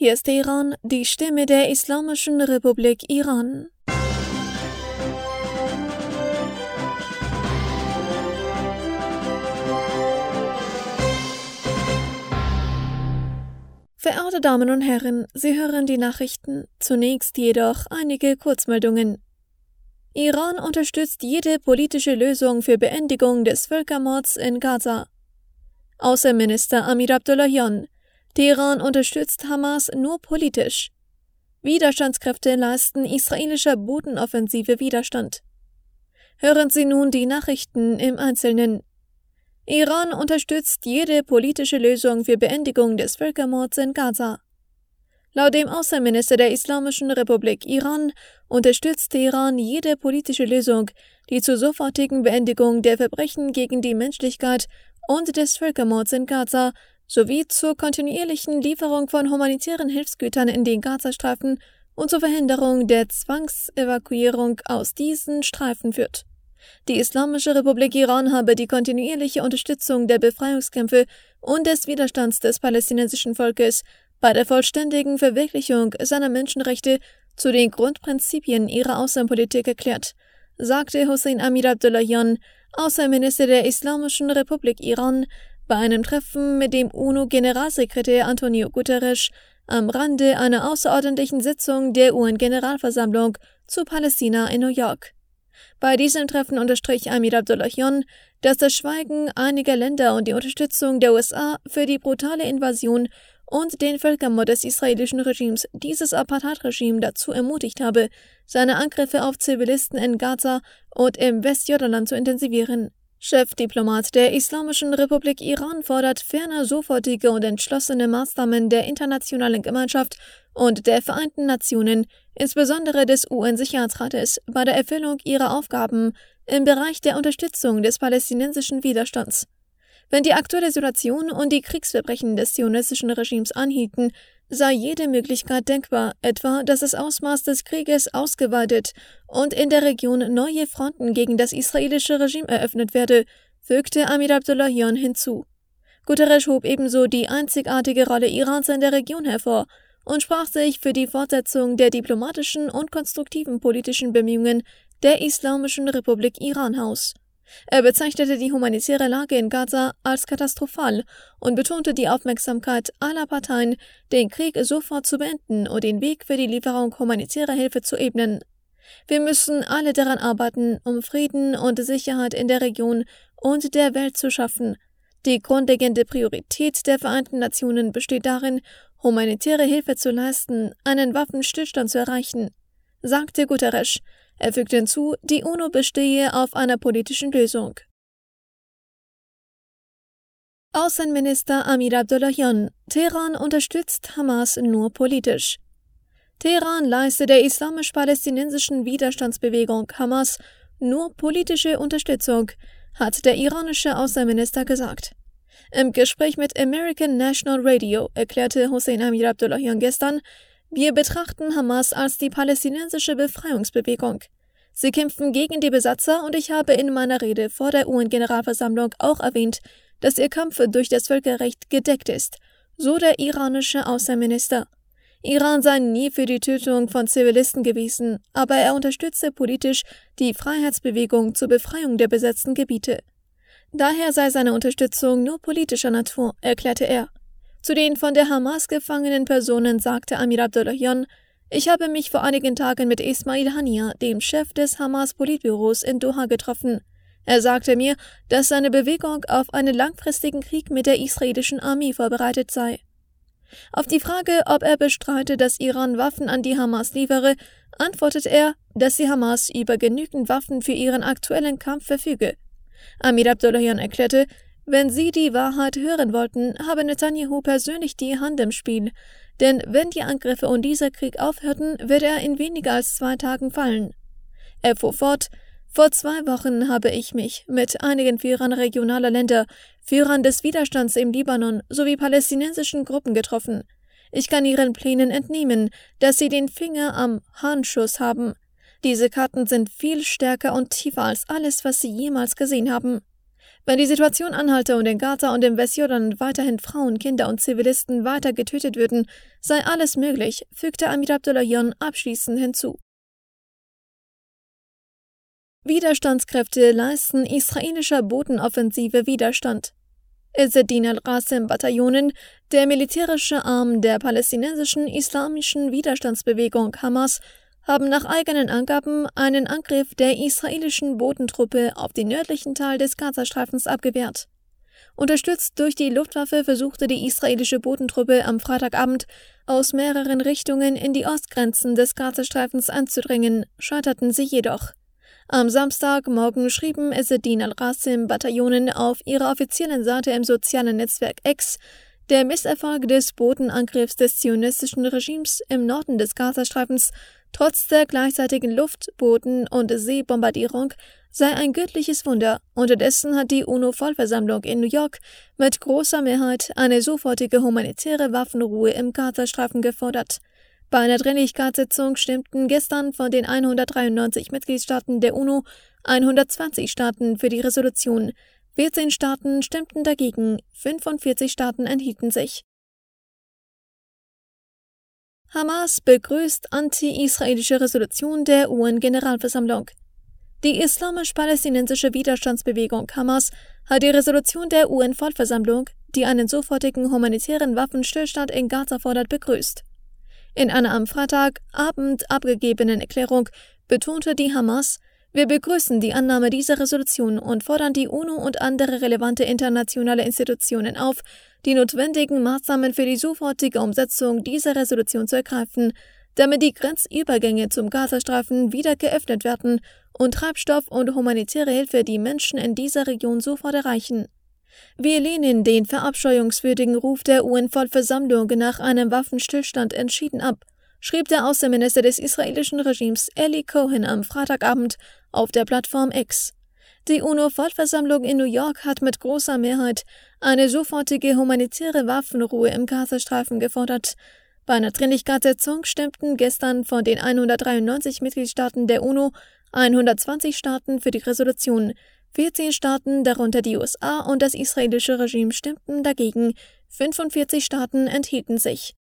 Hier ist Teheran, die Stimme der Islamischen Republik Iran. Verehrte Damen und Herren, Sie hören die Nachrichten, zunächst jedoch einige Kurzmeldungen. Iran unterstützt jede politische Lösung für Beendigung des Völkermords in Gaza. Außenminister Amir Abdullahian: Teheran unterstützt Hamas nur politisch. Widerstandskräfte leisten israelischer Bodenoffensive Widerstand. Hören Sie nun die Nachrichten im Einzelnen. Iran unterstützt jede politische Lösung für Beendigung des Völkermords in Gaza. Laut dem Außenminister der Islamischen Republik Iran unterstützt Teheran jede politische Lösung, die zur sofortigen Beendigung der Verbrechen gegen die Menschlichkeit und des Völkermords in Gaza sowie zur kontinuierlichen Lieferung von humanitären Hilfsgütern in den Gazastreifen und zur Verhinderung der Zwangsevakuierung aus diesen Streifen führt. Die Islamische Republik Iran habe die kontinuierliche Unterstützung der Befreiungskämpfe und des Widerstands des palästinensischen Volkes bei der vollständigen Verwirklichung seiner Menschenrechte zu den Grundprinzipien ihrer Außenpolitik erklärt, sagte Hossein Amir Abdullahian, Außenminister der Islamischen Republik Iran, bei einem Treffen mit dem UNO-Generalsekretär Antonio Guterres am Rande einer außerordentlichen Sitzung der UN-Generalversammlung zu Palästina in New York. Bei diesem Treffen unterstrich Amir Abdullahian, dass das Schweigen einiger Länder und die Unterstützung der USA für die brutale Invasion und den Völkermord des israelischen Regimes dieses Apartheid-Regime dazu ermutigt habe, seine Angriffe auf Zivilisten in Gaza und im Westjordanland zu intensivieren. Chefdiplomat der Islamischen Republik Iran fordert ferner sofortige und entschlossene Maßnahmen der internationalen Gemeinschaft und der Vereinten Nationen, insbesondere des UN-Sicherheitsrates, bei der Erfüllung ihrer Aufgaben im Bereich der Unterstützung des palästinensischen Widerstands. Wenn die aktuelle Situation und die Kriegsverbrechen des zionistischen Regimes anhielten, sei jede Möglichkeit denkbar, etwa dass das Ausmaß des Krieges ausgeweitet und in der Region neue Fronten gegen das israelische Regime eröffnet werde, fügte Amir Abdullahian hinzu. Guterres hob ebenso die einzigartige Rolle Irans in der Region hervor und sprach sich für die Fortsetzung der diplomatischen und konstruktiven politischen Bemühungen der Islamischen Republik Iran aus. Er bezeichnete die humanitäre Lage in Gaza als katastrophal und betonte die Aufmerksamkeit aller Parteien, den Krieg sofort zu beenden und den Weg für die Lieferung humanitärer Hilfe zu ebnen. Wir müssen alle daran arbeiten, um Frieden und Sicherheit in der Region und der Welt zu schaffen. Die grundlegende Priorität der Vereinten Nationen besteht darin, humanitäre Hilfe zu leisten, einen Waffenstillstand zu erreichen, sagte Guterres. Er fügte hinzu, die UNO bestehe auf einer politischen Lösung. Außenminister Amir Abdullahian: Teheran unterstützt Hamas nur politisch. Teheran leiste der islamisch-palästinensischen Widerstandsbewegung Hamas nur politische Unterstützung, hat der iranische Außenminister gesagt. Im Gespräch mit American National Radio erklärte Hossein Amir Abdullahian gestern: Wir betrachten Hamas als die palästinensische Befreiungsbewegung. Sie kämpfen gegen die Besatzer und ich habe in meiner Rede vor der UN-Generalversammlung auch erwähnt, dass ihr Kampf durch das Völkerrecht gedeckt ist, so der iranische Außenminister. Iran sei nie für die Tötung von Zivilisten gewesen, aber er unterstütze politisch die Freiheitsbewegung zur Befreiung der besetzten Gebiete. Daher sei seine Unterstützung nur politischer Natur, erklärte er. Zu den von der Hamas gefangenen Personen sagte Amir Abdullahian: Ich habe mich vor einigen Tagen mit Ismail Haniyeh, dem Chef des Hamas-Politbüros, in Doha getroffen. Er sagte mir, dass seine Bewegung auf einen langfristigen Krieg mit der israelischen Armee vorbereitet sei. Auf die Frage, ob er bestreite, dass Iran Waffen an die Hamas liefere, antwortet er, dass die Hamas über genügend Waffen für ihren aktuellen Kampf verfüge. Amir Abdullahian erklärte, wenn sie die Wahrheit hören wollten, habe Netanyahu persönlich die Hand im Spiel. Denn wenn die Angriffe und dieser Krieg aufhörten, würde er in weniger als 2 Tagen fallen. Er fuhr fort: Vor 2 Wochen habe ich mich mit einigen Führern regionaler Länder, Führern des Widerstands im Libanon sowie palästinensischen Gruppen getroffen. Ich kann ihren Plänen entnehmen, dass sie den Finger am Harnschuss haben. Diese Karten sind viel stärker und tiefer als alles, was sie jemals gesehen haben. Wenn die Situation anhalte und in Gaza und im Westjordan weiterhin Frauen, Kinder und Zivilisten weiter getötet würden, sei alles möglich, fügte Amir Abdullahian abschließend hinzu. Widerstandskräfte leisten israelischer Bodenoffensive Widerstand. Izzeddin al-Qassem-Bataillonen, der militärische Arm der palästinensischen islamischen Widerstandsbewegung Hamas, haben nach eigenen Angaben einen Angriff der israelischen Bodentruppe auf den nördlichen Teil des Gazastreifens abgewehrt. Unterstützt durch die Luftwaffe versuchte die israelische Bodentruppe am Freitagabend aus mehreren Richtungen in die Ostgrenzen des Gazastreifens einzudringen, scheiterten sie jedoch. Am Samstagmorgen schrieben Izzeddin al-Qassem-Bataillonen auf ihrer offiziellen Seite im sozialen Netzwerk X, der Misserfolg des Bodenangriffs des zionistischen Regimes im Norden des Gazastreifens trotz der gleichzeitigen Luft-, Boden- und Seebombardierung sei ein göttliches Wunder. Unterdessen hat die UNO-Vollversammlung in New York mit großer Mehrheit eine sofortige humanitäre Waffenruhe im Gazastreifen gefordert. Bei einer Dringlichkeitssitzung stimmten gestern von den 193 Mitgliedstaaten der UNO 120 Staaten für die Resolution. 14 Staaten stimmten dagegen, 45 Staaten enthielten sich. Hamas begrüßt anti-israelische Resolution der UN-Generalversammlung. Die islamisch-palästinensische Widerstandsbewegung Hamas hat die Resolution der UN-Vollversammlung, die einen sofortigen humanitären Waffenstillstand in Gaza fordert, begrüßt. In einer am Freitagabend abgegebenen Erklärung betonte die Hamas: Wir begrüßen die Annahme dieser Resolution und fordern die UNO und andere relevante internationale Institutionen auf, die notwendigen Maßnahmen für die sofortige Umsetzung dieser Resolution zu ergreifen, damit die Grenzübergänge zum Gazastreifen wieder geöffnet werden und Treibstoff und humanitäre Hilfe die Menschen in dieser Region sofort erreichen. Wir lehnen den verabscheuungswürdigen Ruf der UN-Vollversammlung nach einem Waffenstillstand entschieden ab, schrieb der Außenminister des israelischen Regimes Eli Cohen am Freitagabend auf der Plattform X. Die UNO-Vollversammlung in New York hat mit großer Mehrheit eine sofortige humanitäre Waffenruhe im Gazastreifen gefordert. Bei einer Dringlichkeitssitzung stimmten gestern von den 193 Mitgliedstaaten der UNO 120 Staaten für die Resolution. 14 Staaten, darunter die USA und das israelische Regime, stimmten dagegen, 45 Staaten enthielten sich.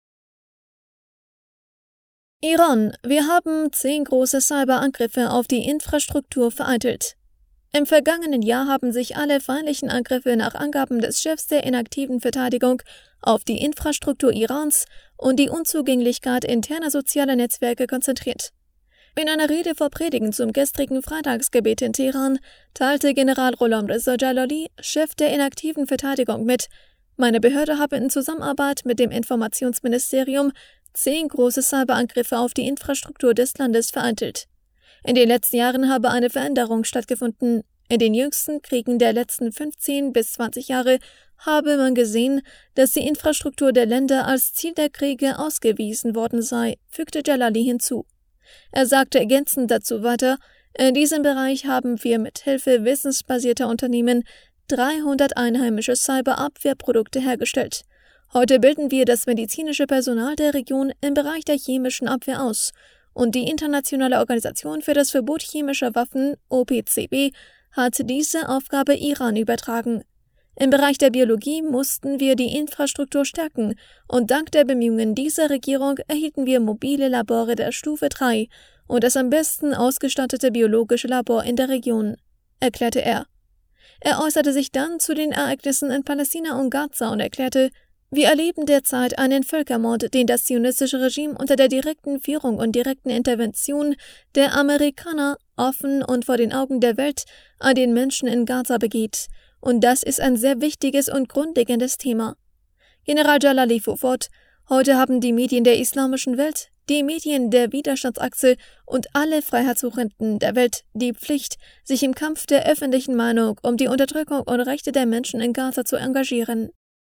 Iran: Wir haben 10 große Cyberangriffe auf die Infrastruktur vereitelt. Im vergangenen Jahr haben sich alle feindlichen Angriffe nach Angaben des Chefs der inaktiven Verteidigung auf die Infrastruktur Irans und die Unzugänglichkeit interner sozialer Netzwerke konzentriert. In einer Rede vor Predigen zum gestrigen Freitagsgebet in Teheran teilte General Gholam Reza Jalali, Chef der inaktiven Verteidigung, mit: Meine Behörde habe in Zusammenarbeit mit dem Informationsministerium 10 große Cyberangriffe auf die Infrastruktur des Landes vereitelt. In den letzten Jahren habe eine Veränderung stattgefunden. In den jüngsten Kriegen der letzten 15 bis 20 Jahre habe man gesehen, dass die Infrastruktur der Länder als Ziel der Kriege ausgewiesen worden sei, fügte Jalali hinzu. Er sagte ergänzend dazu weiter: In diesem Bereich haben wir mit Hilfe wissensbasierter Unternehmen 300 einheimische Cyberabwehrprodukte hergestellt. Heute bilden wir das medizinische Personal der Region im Bereich der chemischen Abwehr aus, und die Internationale Organisation für das Verbot chemischer Waffen, OPCW, hat diese Aufgabe Iran übertragen. Im Bereich der Biologie mussten wir die Infrastruktur stärken, und dank der Bemühungen dieser Regierung erhielten wir mobile Labore der Stufe 3 und das am besten ausgestattete biologische Labor in der Region, erklärte er. Er äußerte sich dann zu den Ereignissen in Palästina und Gaza und erklärte: Wir erleben derzeit einen Völkermord, den das zionistische Regime unter der direkten Führung und direkten Intervention der Amerikaner offen und vor den Augen der Welt an den Menschen in Gaza begeht. Und das ist ein sehr wichtiges und grundlegendes Thema. General Jalali fuhr fort: Heute haben die Medien der islamischen Welt, die Medien der Widerstandsachse und alle Freiheitssuchenden der Welt die Pflicht, sich im Kampf der öffentlichen Meinung um die Unterdrückung und Rechte der Menschen in Gaza zu engagieren.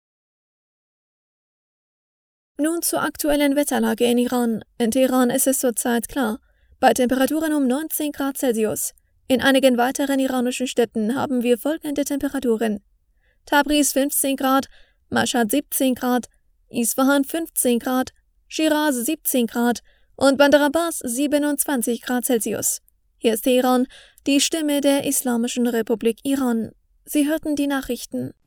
Nun zur aktuellen Wetterlage in Iran. In Teheran ist es zurzeit klar, bei Temperaturen um 19 Grad Celsius. In einigen weiteren iranischen Städten haben wir folgende Temperaturen: Tabriz 15 Grad, Mashhad 17 Grad, Isfahan 15 Grad, Shiraz 17 Grad und Bandar Abbas 27 Grad Celsius. Hier ist Teheran, die Stimme der Islamischen Republik Iran. Sie hörten die Nachrichten.